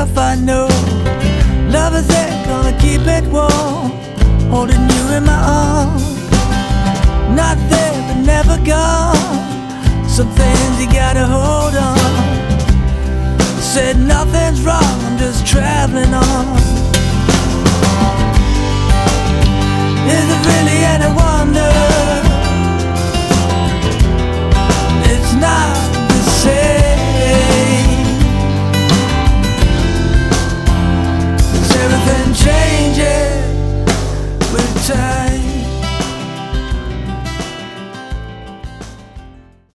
myself, I know love is there, gonna keep it warm, holding you in my arms. Not there, but never gone. Some things you gotta hold on. Said nothing's wrong, I'm just traveling on. Is it really any wonder it's not the same? 'Cause everything changes with time.